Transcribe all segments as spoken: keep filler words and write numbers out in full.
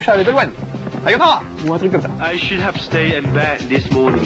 à level one. Ayona ou un truc comme ça. I should have stayed in bed this morning.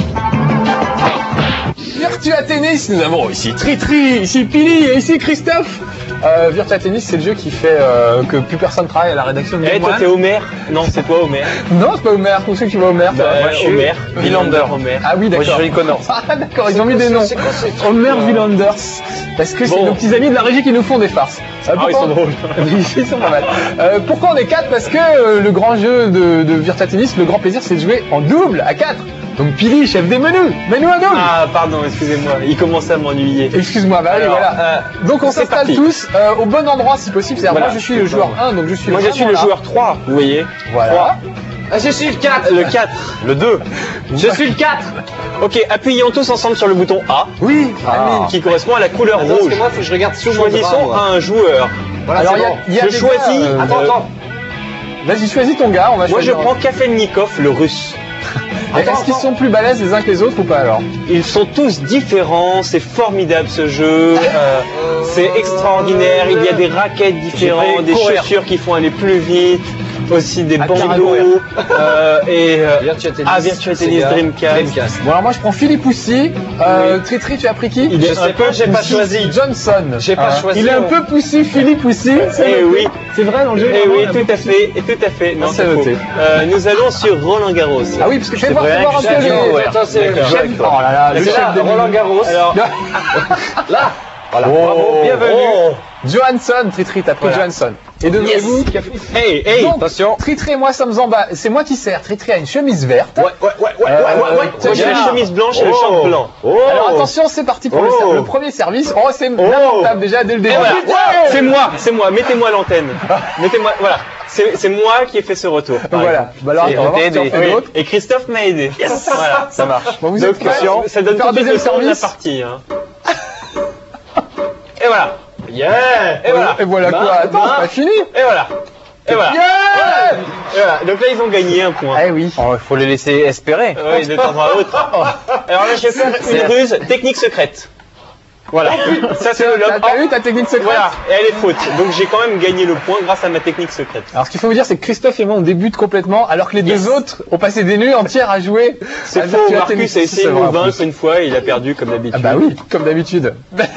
Virtua Tennis, nous avons ici Tritri, ici Pili et ici Christophe. Euh, Virtua Tennis, c'est le jeu qui fait euh, que plus personne travaille à la rédaction de Eh, hey, toi t'es Homer? Non, c'est toi Homer. Non, c'est pas Homer. Où c'est que tu vas Homer? Bah, moi je suis Homer. Villander. Homer. Ah oui, d'accord. Moi je suis Connors. Ah d'accord, ils ont mis des noms. Homer Villanders. Parce que c'est bon. nos petits amis de la régie qui nous font des farces. Euh, ah, ils sont drôles. Ils sont pas mal. Euh, pourquoi on est quatre? Parce que euh, le grand jeu de, de Virtua Tennis, le grand plaisir, c'est de jouer en double à quatre. Donc Pili, chef des menus, mets-nous un double. Ah pardon, excusez-moi, il commençait à m'ennuyer. Excuse-moi, bah allez, voilà. Euh, donc on s'installe tous euh, au bon endroit si possible. C'est-à-dire Voilà. moi je suis le joueur un, donc je suis Moi je suis le là. joueur trois, vous voyez. Voilà. trois. Ah, je suis le quatre. Le quatre. Le deux. Je suis le quatre. Ok, appuyons tous ensemble sur le bouton A. Oui, Ah. Qui correspond à la couleur Attends, rouge. parce que moi, faut que je regarde sous mon bras, Choisissons moi. un joueur. Voilà, Alors c'est il y a, bon. il y a Je des choisis- gars, euh, Attends, euh, attends. Vas-y, choisis ton gars, on va Moi je choisir. prends Kafelnikov, le russe. Et Est-ce qu'ils sont plus balèzes les uns que les autres ou pas alors? Ils sont tous différents, c'est formidable ce jeu, euh, c'est extraordinaire, il y a des raquettes différentes, des courir. chaussures qui font aller plus vite, aussi des Ah, bandeaux, euh, et euh, Virtua Tennis. ah, Virtua Tennis Sega, Dreamcast. Dreamcast. Bon alors moi je prends Philippe Poussy. Euh, Tritri, tu as pris qui? Il est Je un sais peu pas, j'ai pas poussy. choisi. Johnson. J'ai pas Hein. choisi, Il est un on- peu poussy, Philippe Poussy. Eh oui, C'est vrai dans le jeu. eh vraiment, oui, il a tout beaucoup à fait, et tout à fait, non Ah, c'est c'est faux. noté. Euh, nous allons sur Roland Garros. Ah oui, parce que je vais C'est voir, vrai fais voir que un j'ai peu dit, les... ouais. Attends, c'est D'accord, le chef. d'accord. Oh là là, le C'est chef là, des Roland menus. Garros. Alors, Là. Voilà. Oh, Bravo, bienvenue. oh. Johansson, Tritri, t'as pris Voilà. Johansson. Et devez-vous qui a pris... hey, hey, Donc, attention. Tritri et moi sommes en bas. C'est moi qui sers. Tritri a une chemise verte. Ouais, ouais, ouais, ouais, ouais, Euh, ouais, ouais. tiens, j'ai Voilà. la chemise blanche et le Oh. short blanc. Oh. Alors attention, c'est parti pour le, Oh. ser- le premier service. Oh, c'est lamentable déjà dès le début. Et voilà, Ouais. c'est moi, c'est moi, mettez-moi à l'antenne. Mettez-moi, voilà, c'est c'est moi qui ai fait ce retour. par Voilà. exemple. Bah alors, Et on va voir si tu en aidé. fais Oui. d'autres. Et Christophe m'a aidé. Voilà, ça marche. Bon, vous Donc, êtes prêts? euh, ça donne Faire tout un de suite deuxième le ton de la service. partie. Hein. Et voilà. Yeah. Et voilà. Et voilà Bah, quoi. Attends, bah, c'est pas fini. Et voilà. Et voilà. Yeah. Et voilà. Donc là, ils ont gagné un point. Eh oui. Il faut les laisser espérer. Oui, de temps à autre. Alors là, je vais faire une ruse technique secrète. Voilà. Ça, c'est le T'as lob. t'as eu ta technique secrète? Voilà. Et elle est faute. Donc j'ai quand même gagné le point grâce à ma technique secrète. Alors ce qu'il faut vous dire, c'est que Christophe et moi on débute complètement, alors que les deux autres ont passé des nuits entières à jouer. C'est à faux, Virtua Marcus Tennis. a essayé C'est de vrai, nous en plus. vaincre une fois et il a perdu comme d'habitude. Ah bah oui, comme d'habitude.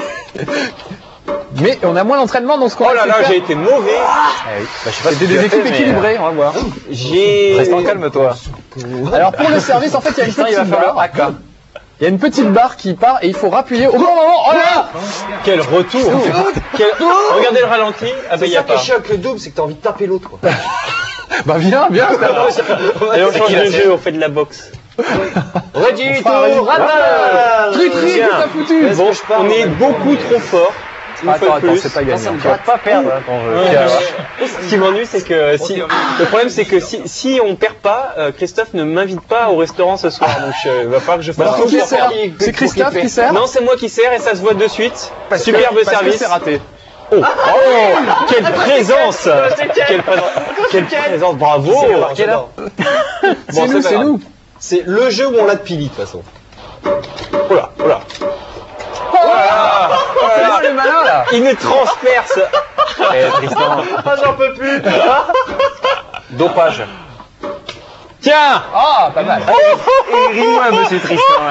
Mais on a moins d'entraînement dans ce qu'on Oh va là là, faire. j'ai été mauvais. Bah, je sais pas C'était si tu des l'as équipes fait, mais, équilibrées, on va voir. J'ai... Reste en calme-toi. Alors pour le service, en fait, il y a une Putain, il petite va falloir barre. A K. Il y a une petite barre qui part et il faut rappuyer au bon moment. Oh là! Quel retour. Quel... Regardez le ralenti. Ah bah C'est il y a ça qui est pas. chiant avec le double, c'est que t'as envie de taper l'autre, quoi. Bah viens, viens. Et on change de jeu, on fait de la boxe. Ready Enfin, to voilà. rattle. Tri-tri, Bien. qu'est-ce que t'as foutu? Est-ce Bon, que je pars, on est ouais. beaucoup trop fort. Une Attends, fois de attends, plus. c'est pas gagné. Ça me encore. gratte. Pas perdre hein, ton jeu. Ouais, Tiens, ouais. Ce qui m'ennuie, c'est que si, le problème, c'est que si, si on perd pas, euh, Christophe ne m'invite pas au restaurant ce soir. Donc, euh, il va falloir que je fasse Alors tout qui pour sert? perdre. C'est Christophe qui sert? Non, c'est moi qui sers et ça se voit de suite. Parce que- Superbe parce que service. c'est raté. Oh, oh, quelle présence! Quelle présence! Quelle présence! Bravo! C'est là. C'est nous, pas c'est grave. nous. C'est le jeu où on l'a de Pili, de toute façon. Oh là, oh là. Ah, c'est le malin là. Il nous transperce! Eh, Tristan. Ah, j'en peux plus! Dopage. Tiens! Ah, pas mal. Ris-moi, monsieur Tristan.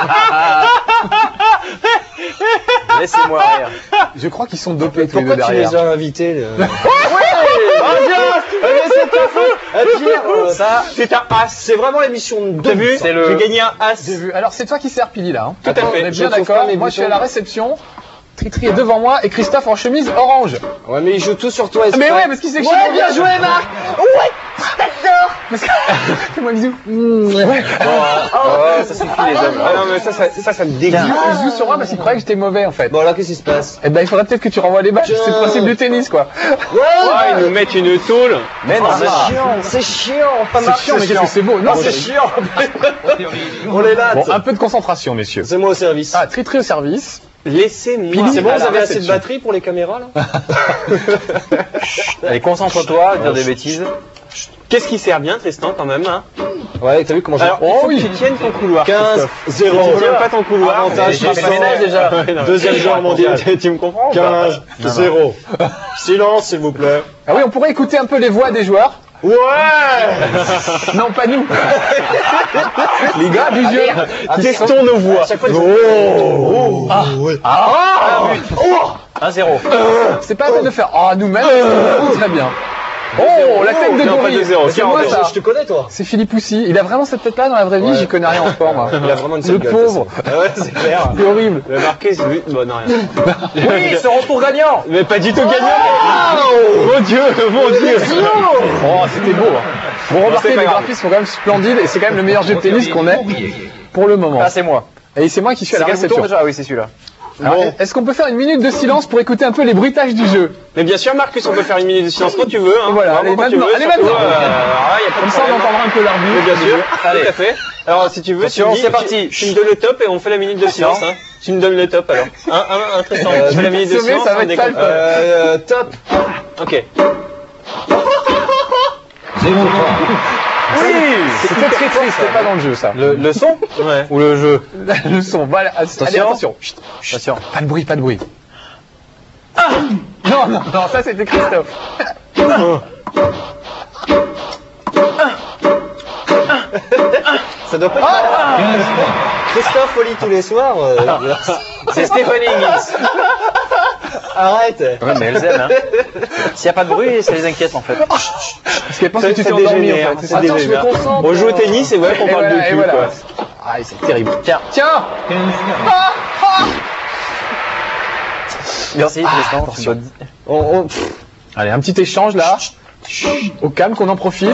Laissez-moi rire. Je crois qu'ils sont dopés tous les deux Pourquoi tu derrière. les as invités, le... Ah, bien! Mais c'est ta faute. Ah, Pierre, euh, Ça, c'est un as. c'est vraiment l'émission de T'as deux. vu? c'est le- J'ai gagné un as. J'ai vu. Alors c'est toi qui sers Pili là. Hein. Tout à fait. On est Je bien trouve d'accord. pas mes Moi je suis à boutons. la réception. Tritri est devant moi et Christophe en chemise orange. Ouais, mais il joue tout sur toi. Mais ouais, parce qu'il sait que je suis Ouais, bien joué, Marc. Parce que... Fais-moi un bisou. Mmh, ouais. Oh, ça suffit les hommes. Ah non, mais ça, ça, ça, ça me dégoûte. Il joue sur moi parce qu'il croyait que j'étais mauvais en fait. Bon, alors, qu'est-ce qui se passe? Eh ben il faudrait peut-être que tu renvoies les balles. Tiens. C'est le principe du tennis quoi. Ouais, Ah, ils nous mettent une tôle. Mais non, c'est mais chiant, c'est chiant. Pas C'est chiant mais qu'est-ce que c'est beau. Non, Non, c'est c'est chiant. On les latte. Bon, un peu de concentration messieurs. C'est moi au service. Ah, Tritri au service. Laissez-moi. Pili, C'est bon, à vous la avez assez de réception. batterie pour les caméras, là? allez, concentre-toi, dire des bêtises. Qu'est-ce qui sert bien, Tristan, quand même, hein? Ouais, t'as vu comment j'ai... Alors, il faut que tu tiennes ton couloir. quinze, Christophe. zéro. Si tu tiens pas ton couloir, Avantage, j'ai j'ai fait le ménage déjà. Deuxième joueur mondial. Tu, tu me comprends ou pas? quinze, zéro. Silence, s'il vous plaît. Ah oui, on pourrait écouter un peu les voix des joueurs. Ouais. Non, pas nous. Les gars du jeu. Testons nos voix. Oh, Ah. Ah, un zéro. C'est pas à peine de faire. Ah, nous-mêmes, c'est très bien. Oh, la tête de non, pas gorille. deux zéro, C'est moi quarante. ça. Je te connais, toi. C'est Philippe Poussy. Il a vraiment cette tête-là dans la vraie vie. Ouais. J'y connais rien en sport, moi. Il a vraiment une Le seule gueule, pauvre. de toute façon. Ah ouais, c'est clair. C'est horrible. Le Marquez, oui. Bon, non, rien. Oui, ce retour gagnant. Mais pas du tout gagnant. Mon Dieu, mon Dieu. Oh, c'était beau. hein. Bon, remarquez, c'est pas les grave. graphismes sont quand même splendides et c'est quand même le meilleur jeu de tennis qu'on ait pour le moment. Ah, c'est moi. Et c'est moi qui suis à C'est la quel bouton réception. déjà? Ah oui, c'est celui-là. Alors, Bon. est-ce qu'on peut faire une minute de silence pour écouter un peu les bruitages du jeu? Mais bien sûr, Marcus, on peut faire une minute de silence quand tu veux. Hein. Voilà, Vraiment, allez, quand tu maintenant, veux, allez, surtout, maintenant. euh, alors là, y a pas Comme de ça, on problème. entendra un peu l'arbitre. Mais bien sûr, Allez. tout à fait. Alors, si tu veux, Attention, tu me dis- c'est parti. Tu, tu me donnes le top et on fait la minute de silence. Hein. Tu me donnes le top alors. Un, un, un, Tristan. Euh, tu fais la minute de sommet, silence. ça va on être décompte. sale. Euh, top. Ok. Oui, c'était très triste, c'était pas dans le jeu ça. Le, le son Ouais. ou le jeu? Le son, voilà, allez, attention. Chut, chut, Attention. pas de bruit, pas de bruit. Ah non, non, non, ça c'était Christophe. Ça doit pas être Ah Christophe au lit tous les soirs. euh, C'est Stéphanie Higgins. Arrête. Ouais, mais elles aiment, hein. S'il n'y a pas de bruit, ça les inquiète en fait. Parce qu'elle pense que tu t'es Ça endormi en dégénère, fait. c'est ça ça. dégénère. Attends, je me concentre. On joue au tennis et voilà qu'on Et parle voilà, de et cul, voilà. quoi. Ah, c'est terrible. Tiens. Tiens Ah, ah Merci, Tristan. Tu dois- On- on- pff. Allez, un petit échange là. Au calme, qu'on en profite.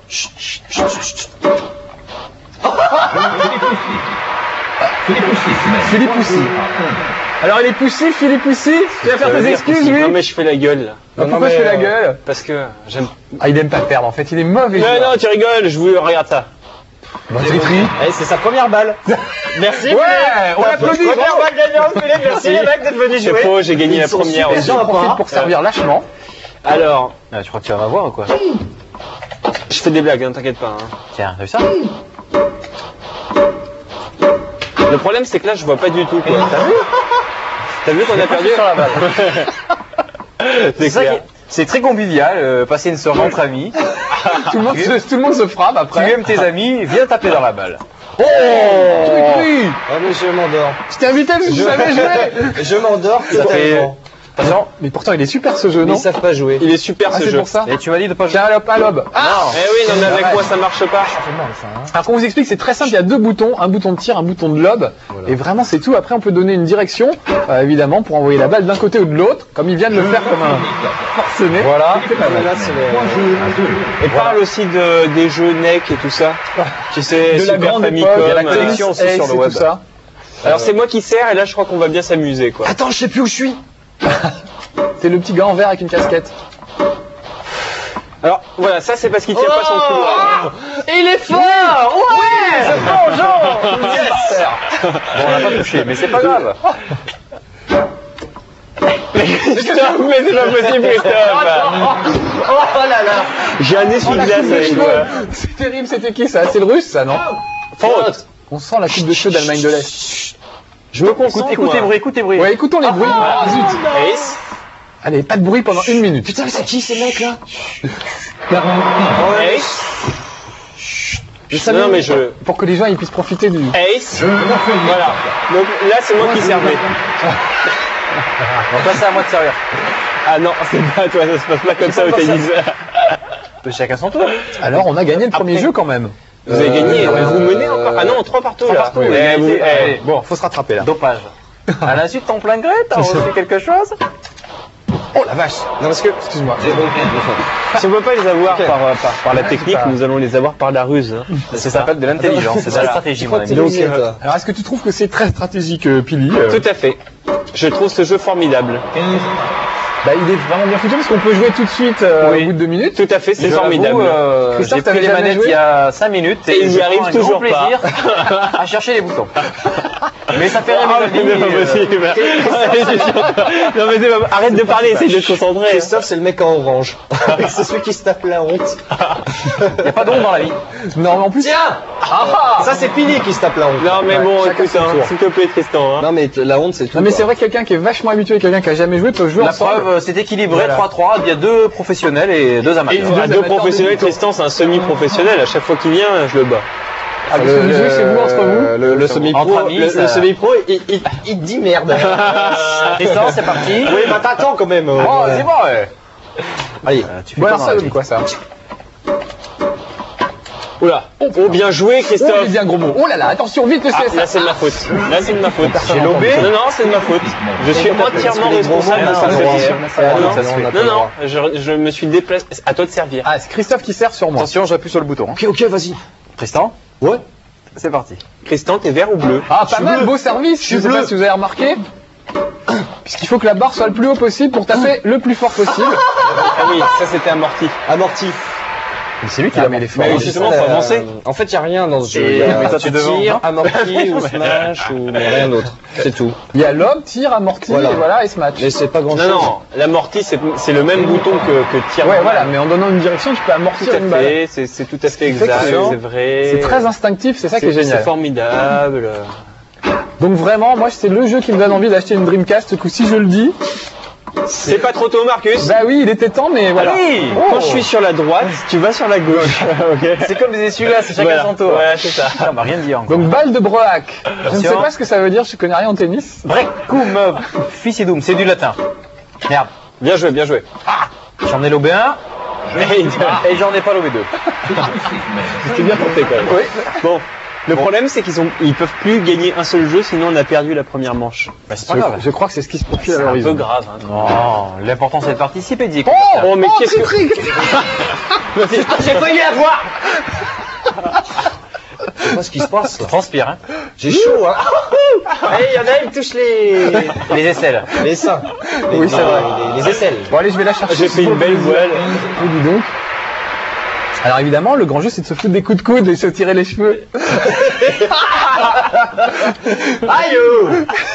Philippe Poussy. Alors il est poussif, Philippe Poussy. Tu vas faire tes excuses, lui. Non mais je fais la gueule là. Ah, pourquoi je fais la gueule? Parce que j'aime. Ah, il aime pas perdre en fait, il est mauvais. Non, joueur. non, tu rigoles, je vous regarde ça. Bon, Tritri. Eh, c'est sa première balle. Merci. Ouais, on l'applaudit. Première balle gagnante, Philippe. Merci les mecs d'être venus C'est jouer. faux, j'ai gagné Ils la sont première super aussi. J'en sympas, profite hein. pour servir lâchement. Alors, Ah, tu crois que tu vas m'avoir ou quoi? je fais des blagues, hein, t'inquiète pas. Hein. Tiens, t'as vu ça? Le problème c'est que là je vois pas du tout quoi. T'as vu T'as vu qu'on a perdu sur la balle. C'est C'est ça clair. qui est- c'est très convivial, euh, passer une soirée entre amis. Tout le monde, se, tout le monde se frappe Tu après. aimes tes amis, viens taper dans la balle. Oh Tritri. Ah, mais je m'endors. Je t'ai invité parce que je savais jouer. Je m'endors Ça fait- totalement. Attention. Mais pourtant il est super ce jeu, Mais non? ils savent pas jouer. Il est super Ah, ce c'est jeu. pour ça. Et tu m'as dit de pas jouer. Tiens, hop, à l'aube. Ah Eh oui, non mais avec moi ça marche pas. Alors qu'on vous explique, c'est très simple, il y a deux boutons, un bouton de tir, un bouton de lob, et vraiment c'est tout. Après on peut donner une direction, euh, évidemment, pour envoyer la balle d'un côté ou de l'autre, comme il vient de le faire comme un forcené. Voilà. Là, c'est les- Et parle aussi de, des jeux N E C et tout ça. Tu sais, De la Super grande Famicom. époque, il y a la euh, collection aussi Ace sur et le tout web. ça. Alors c'est moi qui sers et là je crois qu'on va bien s'amuser quoi. Attends, je sais plus où je suis. C'est le petit gars en vert avec une casquette. Alors voilà, ça c'est parce qu'il tient pas son couloir. Il est fort. Ouais, c'est bon, Jean. Bon, on l'a pas touché, mais c'est pas grave. Christophe, mais c'est pas possible Christophe. Oh là là. J'ai un essuie-glace coupe de avec cheveux. moi. C'est terrible, c'était qui ça? C'est le russe ça, non? Faute. On sent la coupe de cheveux d'Allemagne de l'Est. Je me Écoute, concentre écoute moi. tes bruits, écoute tes bruits. Ouais, écoutons les bruits. Ah, zut. Ace. Allez, pas de bruit pendant une minute. Putain, mais c'est qui ces mecs là? Ace. Je savais- Non mais je... Pour que les gens ils puissent profiter du. Ace. Voilà. Donc là c'est moi qui servais. Donc là, c'est à moi de servir. Ah non, c'est pas à toi, ça se passe pas comme ça au pas comme tennis. Chacun son tour. Alors on a gagné le premier Après- jeu quand même. Vous avez gagné, Euh, vous menez encore. Ah non, trois partout là. partout, Eh, égalité. vous- eh, Allez, bon, faut se rattraper là. Dopage. À l'insu de ton plein gré, t'as reçu quelque chose? Oh la vache. Non parce que Excuse-moi. si on peut pas les avoir Ok. par, par, par la Ouais, technique, c'est ça. nous allons les avoir par la ruse. hein. Ça s'appelle de l'intelligence, c'est de la Voilà. stratégie, Je mon crois que t'es ami. Donc, lumière, euh, toi. Alors est-ce que tu trouves que c'est très stratégique, euh, Pili euh, Tout à fait. Je trouve ce jeu formidable. Bah il est vraiment bien foutu parce qu'on peut jouer tout de suite euh, Oui. au bout de deux minutes. Tout à fait, c'est Je formidable. l'avoue, euh, Christophe, j'ai t'avais pris les jamais manettes joué il y a cinq minutes Et il je y arrive prends un toujours grand plaisir à chercher les boutons. Mais ça fait Ah, rêver mais la c'est vie. pas euh, possible. Non mais c'est pas... Arrête de parler, essaye de te concentrer. Christophe, c'est le mec en orange. C'est celui qui se tape la honte. Il n'y a pas d'ombre dans la vie. Non mais en plus. Tiens. Ah, ça c'est fini qui se tape la honte. Non mais Ouais, bon, chacun écoute, son hein, tour. s'il te plaît Tristan. Hein. Non mais t- la honte c'est tout. Non mais quoi. c'est vrai que quelqu'un qui est vachement habitué et quelqu'un qui a jamais joué peut jouer La ensemble. preuve, c'est équilibré, Voilà. trois trois. Il y a deux professionnels et deux Et amateurs. à deux deux amateurs professionnels, de mythos. Tristan c'est un semi-professionnel. À chaque fois qu'il vient, je le bats. Ah, parce que vous jouez chez vous entre vous. Le, le semi-pro, Entre amis, le, ça- le semi-pro, il, il, il te dit merde. Tristan, c'est parti. Oui, bah t'attends quand même. euh, Oh, ouais. c'est bon, ouais. Allez. Euh, tu fais Bon pas alors dans ça la donne vie. quoi ça? Oula. Oh bien joué Oh, Christophe. j'ai dit un gros mot. Oh là là, attention, vite le Ah, C S A. là c'est de ma faute. Là c'est de ma faute. J'ai lobé. Non non, c'est de ma faute. Je suis entièrement les gros responsable mots, de on a cette le droit. position. C'est à nous, Non, ça se fait. on a pas Non le non, droit. je, je me suis déplacé. À toi de servir. Ah, c'est Christophe qui sert sur moi. Attention, j'appuie sur le bouton. Ok, ok, vas-y. Tristan, Ouais. c'est parti. Tristan, t'es vert ou bleu? Ah, pas mal, bleu. beau service. Je suis sais pas bleu. si vous avez remarqué. Puisqu'il faut que la barre soit le plus haut possible pour taper le plus fort possible. Ah oui, ça c'était amorti. Amorti. Mais c'est lui qui Ah, l'a mais mis. il est fort. Mais justement, faut Euh, avancer. En fait, y a rien dans ce jeu. Et- Y a- mais toi, tu t'es devant, tires, non amorti ou smash ou mais rien d'autre. C'est tout. Il y a lob, tir, amorti, Voilà. et voilà, et smash. Mais c'est pas grand Non chose. non, l'amorti c'est c'est le même bouton que que tir. Ouais, voilà, mais en donnant une direction, tu peux Tout amortir à une balle. fait, c'est c'est tout à fait qui fait que exact, c'est- c'est vrai. C'est très instinctif, c'est ça qui est C'est génial. formidable. Donc vraiment, moi, c'est le jeu qui me donne envie d'acheter une Dreamcast. Ce coup-ci, je le dis. C'est pas trop tôt, Marcus. Bah oui, il était temps, mais voilà. oui. Oh. Quand je suis sur la droite, tu vas sur la gauche. Ok. C'est comme des essuie-là, c'est chacun Voilà. son tour. Voilà, c'est ça. Ah, on m'a rien dit encore. Donc balle de Broac. Je ne sais Attention. pas ce que ça veut dire, je connais rien en tennis. Break, coup, mob, ficidum, c'est du latin. Merde, Bien joué, bien joué. j'en ai lobé un et j'en ai pas lobé deux. C'était bien porté quand même. Oui. Bon. Le problème, c'est qu'ils ont, ils peuvent plus gagner un seul jeu, sinon on a perdu la première manche. Bah, c'est pas Je, grave. je crois que c'est ce qui se profile à C'est un peu l'horizon. grave. Hein. Non, l'important c'est de participer, dis. Oh, Oh, mais oh, qu'est-ce que- Trick. J'ai failli la voir. Je sais pas ce qui se passe. Tu transpires, hein. J'ai chaud, hein. Allez, il y en a, il me touche les. Les aisselles. Les seins. Les, Oui, c'est les- vrai. Les, les aisselles. Bon allez, je vais la chercher. J'ai fait une belle voile. Oh, dis donc. Alors évidemment, le grand jeu, c'est de se foutre des coups de coude et se tirer les cheveux. Aïe oh.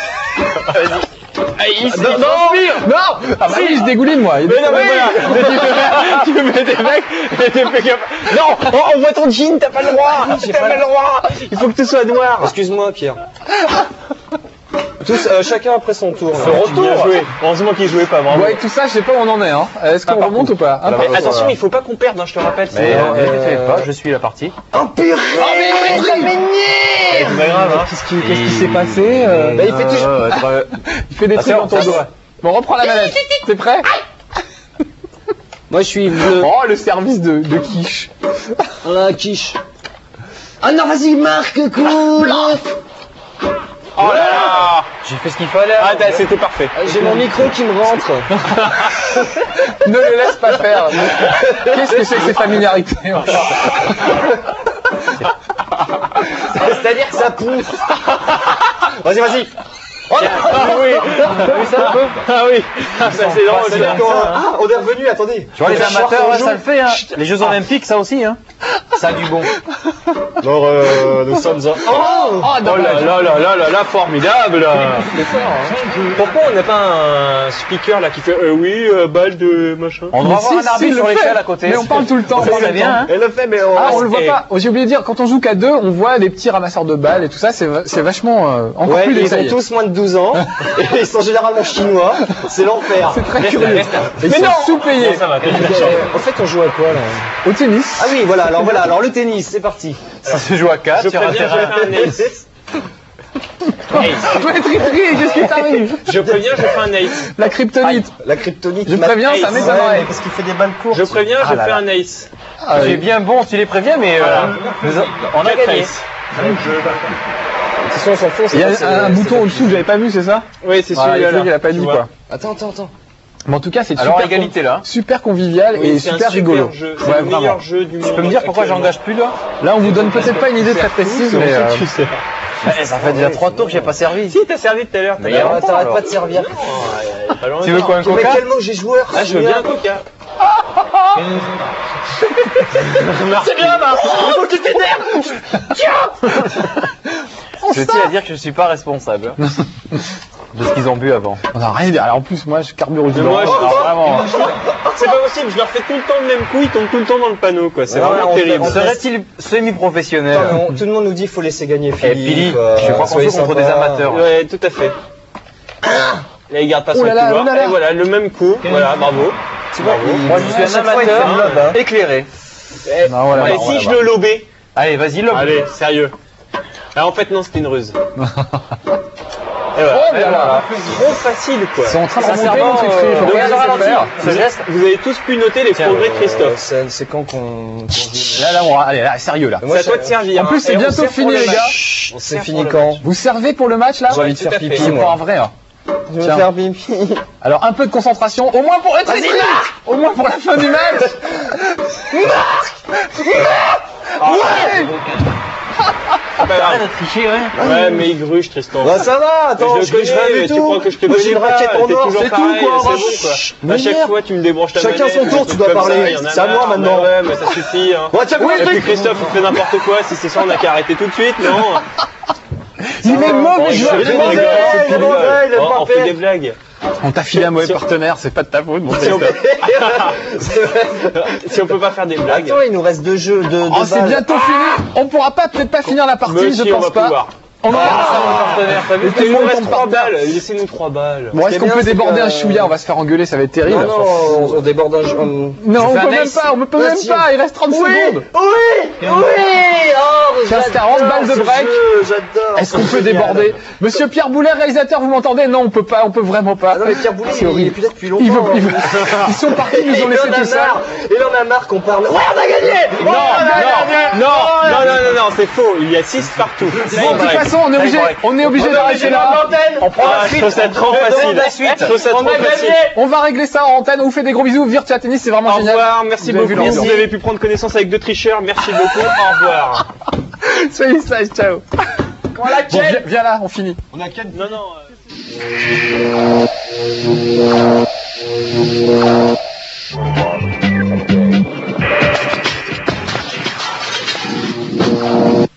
Aïe, Non, non, non. Ah bah oui, je dégouline moi. Mais non, mais voilà. Tu me mets des mecs, et t'es fait comme- Non, oh, on voit ton jean, t'as pas le droit. T'as pas le droit. Il faut que tout soit noir. Excuse-moi, Pierre. Tous, euh, chacun après son tour. là. Bien joué. Heureusement qu'il jouait pas, Bon, bravo. avec tout ça, je sais pas où on en est. Hein. Est-ce qu'on remonte ou pas hein, Mais par- attention, il faut pas qu'on perde, hein, je te rappelle. Mais sinon, euh, euh, ne t'inquiète pas, je suis la partie. Empire. c'est pas grave, hein. Qu'est-ce qui, qu'est-ce qui s'est passé euh, Bah, il fait toujours. Euh, être- Il fait des trucs Attention, dans ton doigt. Bon, reprends la manette. T'es prêt? Moi, je suis bleu. Oh, le service de, de quiche. Ah, quiche. Ah non, vas-y, Marc, cool. Oh là là. J'ai fait ce qu'il fallait. Ah, t'as- c'était parfait. J'ai mon micro qui me rentre. Ne les laisse pas faire. Qu'est-ce que c'est que ces familiarités? C'est-à-dire que ça pousse. Vas-y, vas-y. Ah oui. Ah oui. Ah, ça c'est drôle. C'est-à-dire ça. qu'on ah, on est revenu, attendez. Tu vois, les On amateurs, cherche, on ouais, joue. ça le fait, hein. Les Jeux Olympiques, ça aussi, hein. Ça a du bon. Alors, euh, nous sommes en... Oh, Oh, Oh là là là là là là, formidable. Pourquoi on n'a pas un speaker là qui fait euh, oui, euh, balle de machin? On doit avoir un arbitre sur l'échelle à côté. Mais on parle tout le temps. Ça, on parle c'est tout le bien, temps. hein. Elle le fait, mais on... Ah, on le voit Et- pas. Oh, j'ai oublié de dire, quand on joue qu'à deux, on voit des petits ramasseurs de balles et tout ça. C'est va- c'est vachement euh, encore Ouais, plus ils ont détaillé. tous moins de douze ans. Et ils sont généralement chinois. C'est l'enfer. C'est très curieux. Et ils sont sous-payés. Ça va. En fait, on joue à quoi, là? Au tennis. Ah oui, voilà, alors voilà, alors le tennis, c'est parti. Ça se joue à quatre, Je sur un préviens, je terrain. fais un ace. Ace. Ouais, tri, tri, qu'est-ce qui t'arrive? Je préviens, je fais un ace. La kryptonite. La kryptonite. Je m'a- préviens, ça Ace. m'étonnerait. Ouais, parce qu'il fait des balles courtes. Je préviens, Ah je là fais là. un ace. Ah, Tu es oui. bien bon, tu les préviens, mais euh, Voilà. nous a- on a Quatre gagné. aces. De toute façon, on s'en fout. Il y a un, un bouton au-dessous que j'avais pas vu, c'est ça? Oui, c'est Ouais, le celui-là. truc, il a pas tu dit vois. quoi. Attends, attends, attends. Mais en tout cas, c'est Alors, super, égalité là. super convivial Oui, et c'est un super rigolo. jeu. C'est Ouais, le meilleur vraiment. jeu du monde. Tu peux me dire pourquoi j'engage plus là? Là, on vous donne peut-être pas une idée très précise, mais euh, Tu sais. Eh, ça fait déjà trois tours que j'ai pas servi. Si, t'as servi tout à l'heure. Mais il y a Alors, longtemps, t'arrêtes alors. pas de servir. Tu veux quoi, un Mais coca? quel mot j'ai joueur? Ah, je veux bien un coca. c'est bien, Marc. Je tiens à dire que je suis pas responsable hein, de ce qu'ils ont bu avant. On a rien dit. Alors en plus, moi, je carbure au Mais moi, blanc. je- Alors, vraiment. c'est pas possible, je leur fais tout le temps le même coup, ils tombent tout le temps dans le panneau, quoi. C'est Ouais, vraiment on fait- terrible. on fait- Serait-il semi-professionnel? Attends, mais on- tout le monde nous dit qu'il faut laisser gagner Eh, Philippe. Philippe, euh, je crois qu'on soyez joue contre sympa. des amateurs. Ouais, tout à fait. Là, il garde pas son Oh là là, pouvoir. oh là là. Et voilà, le même coup. Voilà, bravo. Tu vois, il- Moi, je suis à un chaque fois, il fait amateur une lobe, hein. éclairé. Eh, Non, voilà, et non, si voilà, je voilà. le lobais? Allez, vas-y, lobe. Allez, sérieux. Ah, en fait, non, c'était une ruse. Et voilà. Oh là Et là. voilà. Trop facile, quoi. C'est en train de remonter Sincèrement, mon truc, euh, faut donc, pas vous, laisser avez- faire. vous avez- vous avez tous pu noter les progrès de Euh, Christophe. C'est c'est quand qu'on. qu'on dit- Là, là, on... allez, là, sérieux là. Moi, C'est à toi je- de servir. En plus, hein. c'est Et on bientôt sert pour fini, le les match. gars. On C'est sert fini pour le quand? match. Vous servez pour le match là? J'ai envie de tout faire à fait. pipi, C'est pas moi. en vrai. Hein. Je vais Tiens. faire pipi. Alors un peu de concentration, au moins pour être écrit, au moins pour la fin du match. C'est pas grave. Arrête de tricher, ouais. Ouais, mais il gruge, Tristan. Bah ça va, attends, Mais je griche rien connais, du tu tout. crois que je te Moi, connais j'ai une pas, raquette en t'es or, toujours c'est tout pareil, quoi. c'est va. bon, quoi. Mais À chaque merde. fois, tu me débranches ta Chacun manette, son tour, des tu trucs dois comme parler. ça, il y en a C'est à moi marre. maintenant. Bah ouais, mais ça suffit. Hein. Bon, tiens, Et puis truc. Christophe, il fait n'importe quoi. Si c'est ça, on a qu'à arrêter tout de suite, non? Il est mauvais On joueur. rigole, il est on mauvais, rigole, il est on rigole. mauvais, il est Oh, pas On fait fait. des blagues. On t'a filé un mauvais Si on- partenaire, c'est pas de ta faute, mon Si on peut, Christophe. C'est vrai. si on peut pas faire des blagues. Attends, il nous reste deux jeux, deux, Oh, deux c'est balles. bientôt fini. On pourra pas peut-être pas finir la partie, Mais je si, on pense va pas. pouvoir. On aura partenaire, t'as vu? Tout le Il nous monde reste tombe trois par terre. balles. Laissez-nous trois balles. Bon, Ce est-ce qui qu'on est peut bien, c'est déborder que- un chouïa? On va se faire engueuler, ça va être terrible. Non, non, on, on déborde un jeu. on- Non, on fais un peut même ace. pas, on peut même Vas-y. pas, il reste trente Oui, secondes. oui, oui, oh, quinze quarante balles de ce break. jeu, J'adore. Est-ce qu'on peut déborder? Monsieur Pierre Boulet, réalisateur, vous m'entendez? Non, on peut pas, on peut vraiment pas. Ah non, mais Pierre Boulet, C'est il, il est horrible. plus là depuis longtemps. Ils, veulent- hein. ils veulent- ils sont partis, ils nous ont Il laissé en a tout seuls. marre. Il en a marre qu'on parle. Ouais, on a gagné. Non, Ouais, on a non, gagné. non, non, non, non, non, c'est faux. Il y a six partout. Bon, de toute façon, on est obligé, on est obligé d'arrêter là. On prend la suite. Je trouve ça trop facile. Je trouve ça trop facile. On va régler ça en antenne. On vous fait des gros bisous. Virtua Tennis, c'est vraiment Au génial. revoir, merci Vous avez vu beaucoup. l'ambiance. Vous avez pu prendre connaissance avec deux tricheurs, merci beaucoup. Au revoir. Soyez sages, ciao. Bon, viens, viens là, on finit. On a quatre. Non, non. euh,